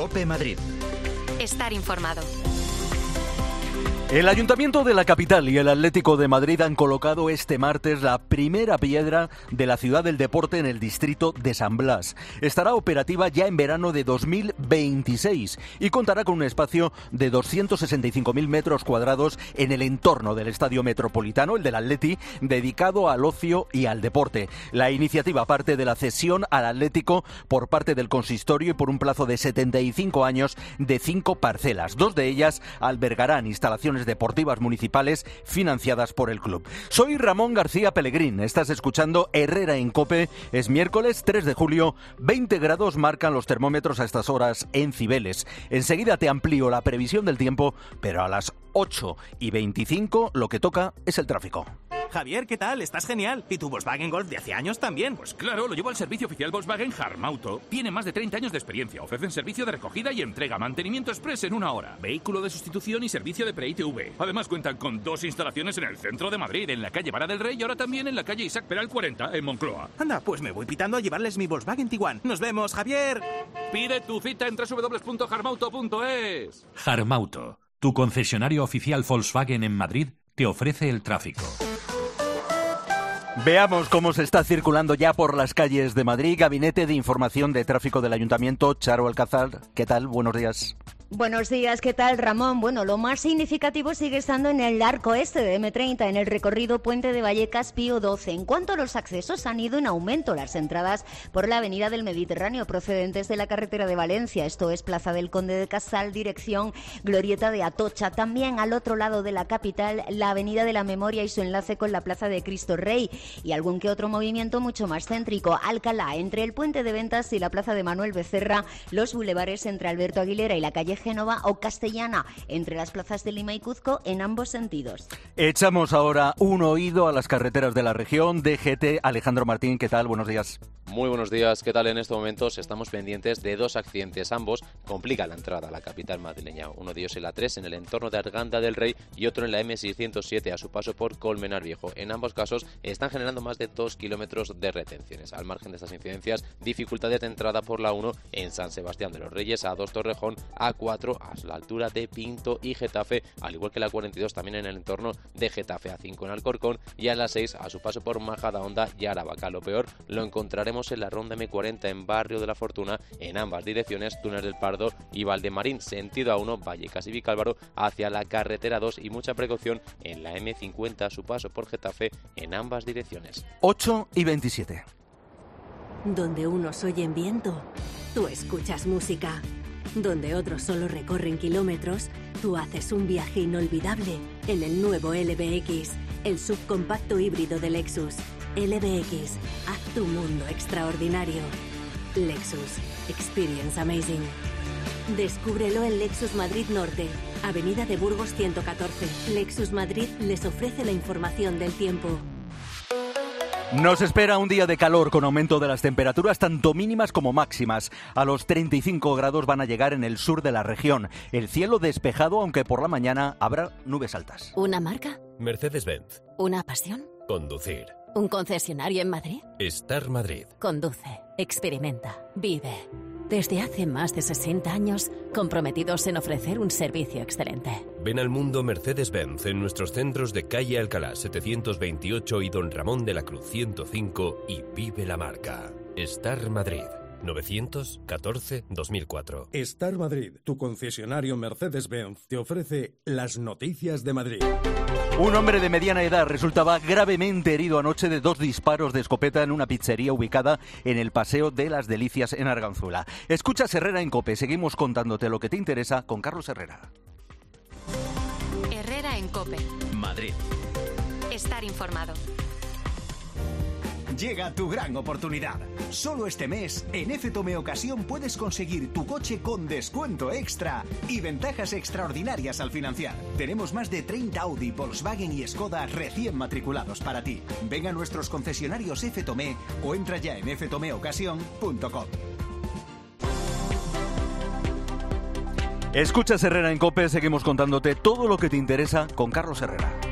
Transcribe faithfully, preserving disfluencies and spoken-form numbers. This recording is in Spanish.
COPE Madrid. Estar informado. El Ayuntamiento de la capital y el Atlético de Madrid han colocado este martes la primera piedra de la Ciudad del Deporte en el distrito de San Blas. Estará operativa ya en verano de dos mil veintiséis y contará con un espacio de doscientos sesenta y cinco mil metros cuadrados en el entorno del Estadio Metropolitano, el del Atleti, dedicado al ocio y al deporte. La iniciativa parte de la cesión al Atlético por parte del consistorio y por un plazo de setenta y cinco años de cinco parcelas. Dos de ellas albergarán instalaciones deportivas municipales financiadas por el club. Soy Ramón García Pellegrín, estás escuchando Herrera en COPE. Es miércoles tres de julio, veinte grados marcan los termómetros a estas horas en Cibeles. Enseguida te amplío la previsión del tiempo, pero a las ocho y veinticinco lo que toca es el tráfico. Javier, ¿qué tal? Estás genial. ¿Y tu Volkswagen Golf de hace años también? Pues claro, lo llevo al servicio oficial Volkswagen Harmauto. Tiene más de treinta años de experiencia. Ofrecen servicio de recogida y entrega, mantenimiento express en una hora, vehículo de sustitución y servicio de pre-I T V. Además cuentan con dos instalaciones en el centro de Madrid, en la calle Vara del Rey y ahora también en la calle Isaac Peral cuarenta, en Moncloa. Anda, pues me voy pitando a llevarles mi Volkswagen Tiguan. ¡Nos vemos, Javier! Pide tu cita en doble u doble u doble u punto harmauto punto es. Harmauto, tu concesionario oficial Volkswagen en Madrid, te ofrece el tráfico. Veamos cómo se está circulando ya por las calles de Madrid. Gabinete de Información de Tráfico del Ayuntamiento, Charo Alcázar. ¿Qué tal? Buenos días. Buenos días, ¿qué tal, Ramón? Bueno, lo más significativo sigue estando en el arco este de eme treinta, en el recorrido Puente de Vallecas Pío doce. En cuanto a los accesos, han ido en aumento las entradas por la avenida del Mediterráneo procedentes de la carretera de Valencia, esto es Plaza del Conde de Casal, dirección Glorieta de Atocha. También al otro lado de la capital, la avenida de la Memoria y su enlace con la Plaza de Cristo Rey, y algún que otro movimiento mucho más céntrico. Alcalá, entre el Puente de Ventas y la Plaza de Manuel Becerra, los bulevares entre Alberto Aguilera y la calle Génova, o Castellana, entre las plazas de Lima y Cuzco, en ambos sentidos. Echamos ahora un oído a las carreteras de la región. D G T, Alejandro Martín, ¿qué tal? Buenos días. Muy buenos días, ¿qué tal? En estos momentos estamos pendientes de dos accidentes, ambos complican la entrada a la capital madrileña. Uno de ellos en la tres, en el entorno de Arganda del Rey, y otro en la eme seiscientos siete, a su paso por Colmenar Viejo. En ambos casos están generando más de dos kilómetros de retenciones. Al margen de estas incidencias, dificultades de entrada por la uno en San Sebastián de los Reyes, a dos Torrejón, a cuatro a la altura de Pinto y Getafe, al igual que la cuarenta y dos también en el entorno de Getafe, a cinco en Alcorcón, y a la seis a su paso por Majadahonda y Aravaca. Lo peor lo encontraremos en la ronda eme cuarenta en Barrio de la Fortuna, en ambas direcciones, Túnel del Pardo y Valdemarín, sentido a uno, Vallecas y Vicálvaro, hacia la carretera dos, y mucha precaución en la eme cincuenta a su paso por Getafe, en ambas direcciones. ocho y veintisiete. Donde unos oyen viento, tú escuchas música. Donde otros solo recorren kilómetros, tú haces un viaje inolvidable en el nuevo ele be equis, el subcompacto híbrido de Lexus. ele be equis, haz tu mundo extraordinario. Lexus, experience amazing. Descúbrelo en Lexus Madrid Norte, Avenida de Burgos ciento catorce. Lexus Madrid les ofrece la información del tiempo. Nos espera un día de calor con aumento de las temperaturas tanto mínimas como máximas. A los treinta y cinco grados van a llegar en el sur de la región. El cielo despejado, aunque por la mañana habrá nubes altas. ¿Una marca? Mercedes-Benz. ¿Una pasión? Conducir. ¿Un concesionario en Madrid? Estar Madrid. Conduce, experimenta, vive. Desde hace más de sesenta años, comprometidos en ofrecer un servicio excelente. Ven al mundo Mercedes-Benz en nuestros centros de calle Alcalá setecientos veintiocho y Don Ramón de la Cruz ciento cinco y vive la marca. Estar Madrid. novecientos catorce dos mil cuatro. Estar Madrid, tu concesionario Mercedes-Benz, te ofrece las noticias de Madrid. Un hombre de mediana edad resultaba gravemente herido anoche de dos disparos de escopeta en una pizzería ubicada en el Paseo de las Delicias en Arganzuela. Escuchas Herrera en COPE, seguimos contándote lo que te interesa con Carlos Herrera. Herrera en COPE. Madrid. Estar informado. Llega tu gran oportunidad. Solo este mes, en F Tome Ocasión puedes conseguir tu coche con descuento extra y ventajas extraordinarias al financiar. Tenemos más de treinta Audi, Volkswagen y Skoda recién matriculados para ti. Ven a nuestros concesionarios F Tome o entra ya en f tome ocasión punto com. Escuchas Herrera en COPE, seguimos contándote todo lo que te interesa con Carlos Herrera.